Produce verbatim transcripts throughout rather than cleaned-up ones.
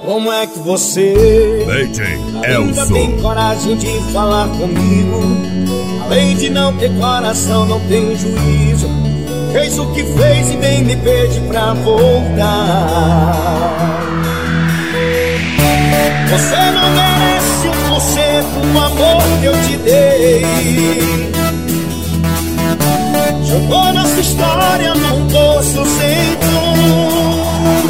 Como é que você D J ainda Elzo tem coragem de falar comigo? Além de não ter coração, não tem juízo. Fez o que fez e nem me pede pra voltar. Você não merece um por cento do amor que eu te dei. Jogou nossa história num poço sem fundo.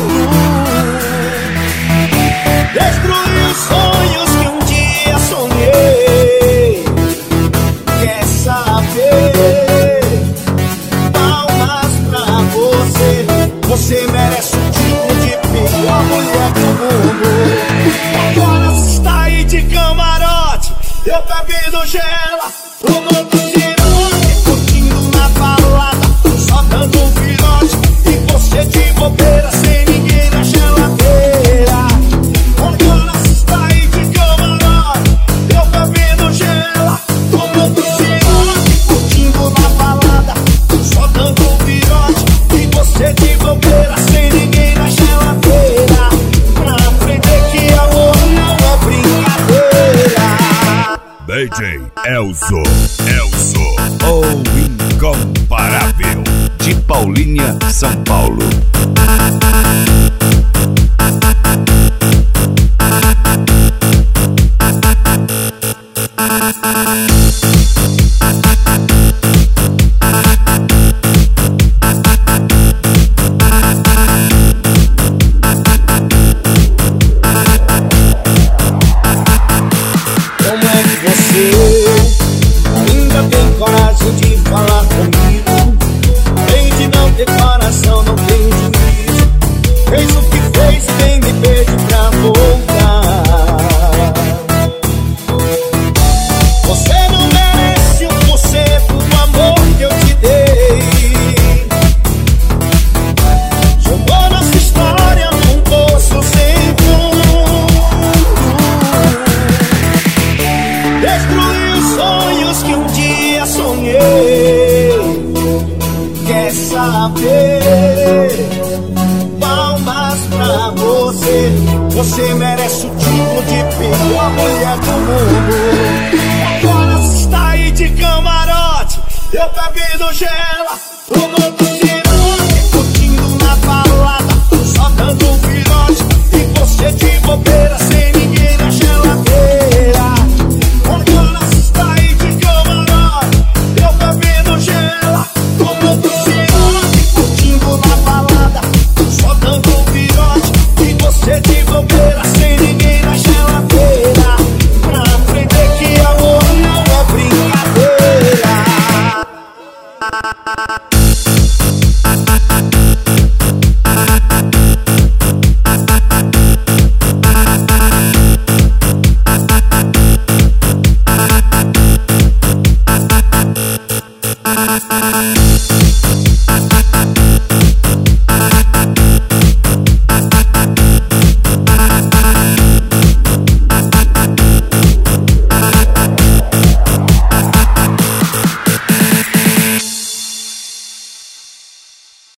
Destruiu os sonhos que um dia sonhei. Quer saber? Palmas pra você. Você merece o título de pior mulher do mundo. Agora você está aí de camarote, eu bebendo gela, fumando cirote, curtindo na balada, só dando um virote. E você de bobeira, sem ninguém na geladeira. Agora você está aí de camarote, eu bebendo gela, fumando cirote, curtindo na balada, só dando um virote. E você de bobeira, sem ninguém na geladeira. Pra aprender que amor não é brincadeira. D J Elzo, Elzo, o incomparável, de Paulínia, São Paulo. Como é que você ainda tem coragem de falar comigo? Além de não ter coração, não tem juízo. Fez o que fez e nem me pede pra voltar. Você não merece um por cento do amor que eu te dei. Jogou nossa história num poço sem fundo. Destruiu os sonhos que um dia sonhei. Quer saber? Palmas pra você. Você merece o título de pior mulher do mundo. Agora você está aí de camarote, eu bebendo gela, fumando cirote, curtindo na balada, só dando um virote. E você de bobeira, sem ninguém na geladeira. Agora você está aí de camarote, eu bebendo gela, fumando cirote, curtindo na balada, só dando um virote. E você de bobeira, sem ninguém na geladeira. Pra aprender que amor não é brincadeira.